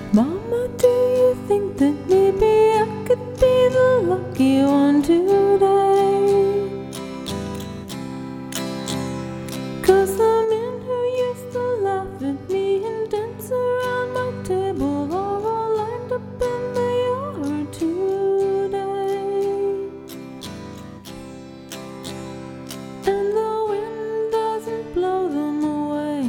Mama, do you think that maybe I could be the lucky one today? 'Cause the men who used to laugh at me and dance around my table are all lined up in the yard today. And the wind doesn't blow them away,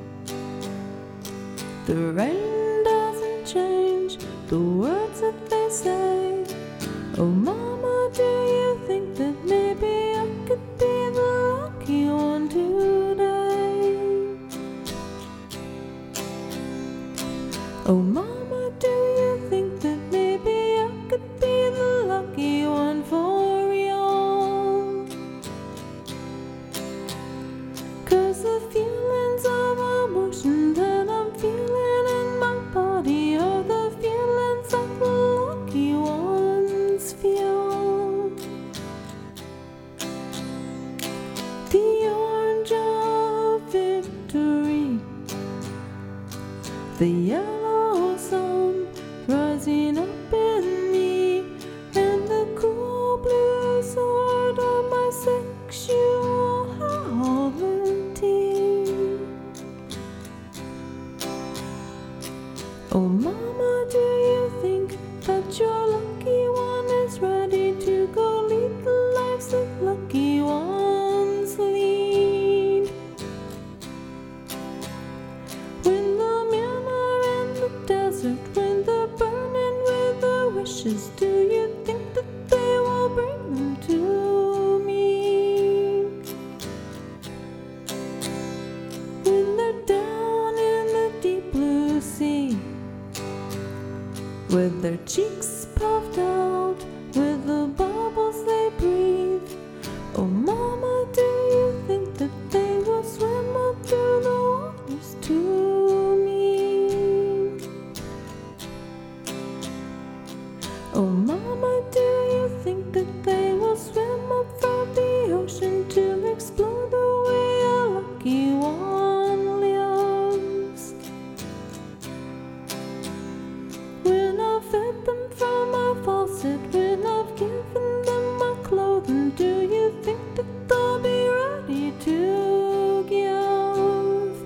the rain doesn't change the words that they say. Oh mama, do you think that maybe I could be the lucky one today? Oh mama, do you think that maybe I could be the lucky one for y'all? 'Cause the feelings of emotion that I'm feeling in my body are the feelings that the lucky ones feel. The orange of victory, the yellow sun rising up in me, and the cool blue sword of my sexuality. Oh mama, do you think that your lucky one is ready to go lead the lives that lucky ones lead? When the men are in the desert, when they're burning with their wishes, do you think that they will bring them to me? When they're down in the deep blue sea, with their cheeks puffed out, with the bubbles they breathe, oh mama, do you think that they will swim up through the waters to me? Oh mama, do you think that they will swim up from the ocean to explore the way a lucky one lives? When I've fed them from my faucet, when I've given them my clothing, do you think that they'll be ready to give?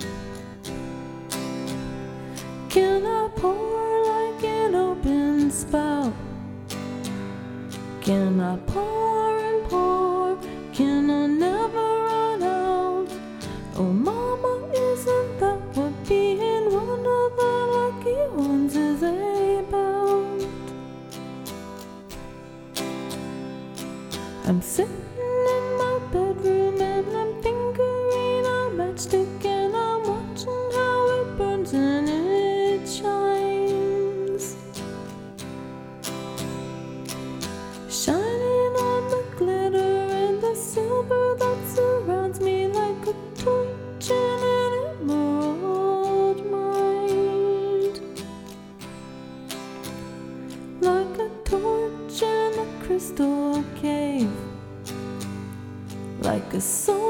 Can I pour like an open spout? Can I pour and pour? Can I never run out? Oh mama, isn't that what being one of the lucky ones is about? I'm sitting in my bedroom and I'm fingering a matchstick, and I'm watching how it burns and it shines, shining on the glitter and the silver that surrounds me like a torch in an emerald mind, like a torch in a crystal cave, like a soul